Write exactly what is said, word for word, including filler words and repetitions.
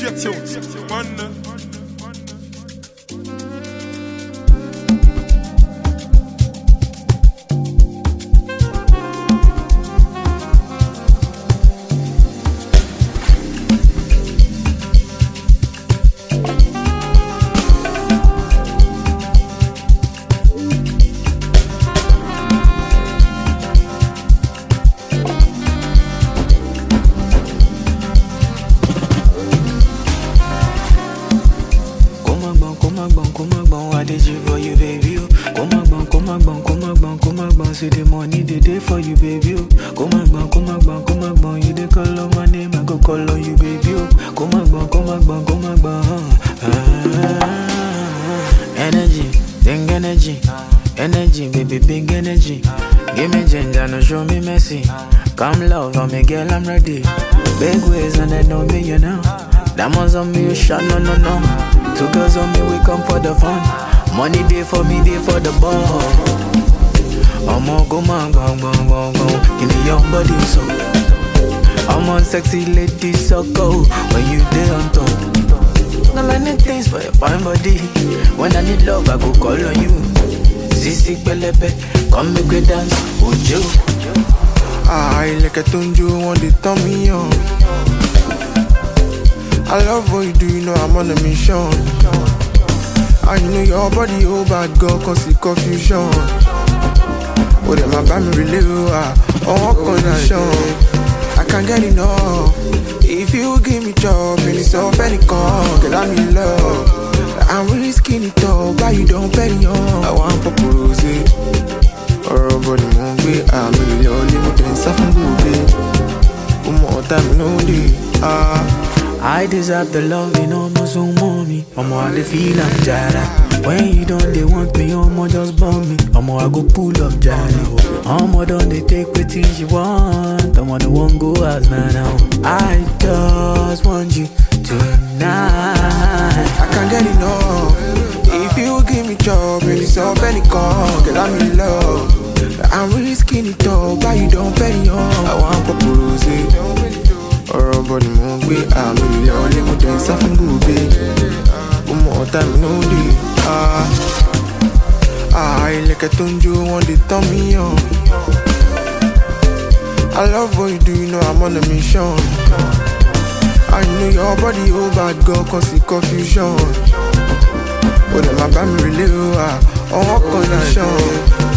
your tilt. Wonder. See the money they day for you, baby. Oh. Come on, come on, come on, come on, come on. You they call on my name, I go call on you, baby. Oh. Come on, come on, come on, come on, come on. Ah, energy, big energy, energy, baby, big energy. Give me ginger, no show me mercy. Come love on me, girl, I'm ready. Big ways and they know me, you know. Diamonds on me, you shot, no, no, no. Two girls on me, we come for the fun. Money day for me, day for the ball. I'm on go man, go, go, go, go. Give me your body so. I'm on sexy lady so go. When you there on top. No many things for your fine body. When I need love, I go call on you. Sisi pelepe, come make we dance, would you? I like a tunju, want to turn me on. I love what you do, you know I'm on a mission. I know your body, oh bad girl, cause it's confusion. Oh, them my bad me really ah, on what condition? I can't get enough. If you give me job, and it's off any call, girl, I'm in love. I'm really skinny tall, but you don't pay me on. I want paparazzi. Or body movie, I'm really only with them something good. One more time, no day. Ah. I deserve the love, you know, more so mommy. I'm all the feel I'm jara. When you don't, they want me, I'm all just bomb me. I'm all I go pull up jara. I'm all done, they take what things you want. I'm all the one go as now now. I just want you tonight. I can't get enough. If you give me job, and it's off any call, girl, I'm in love. I'm really skinny tall, but you don't pay me on. I want paparazzi. Or body movie, I'm really only with them something good, baby. One more time, no day. Ah, ah, I like a tunju, want to turn me on. I love what you do, you know I'm on a mission. I know your body, oh bad girl, cause it's confusion. But then my bad me really, ah, on what condition?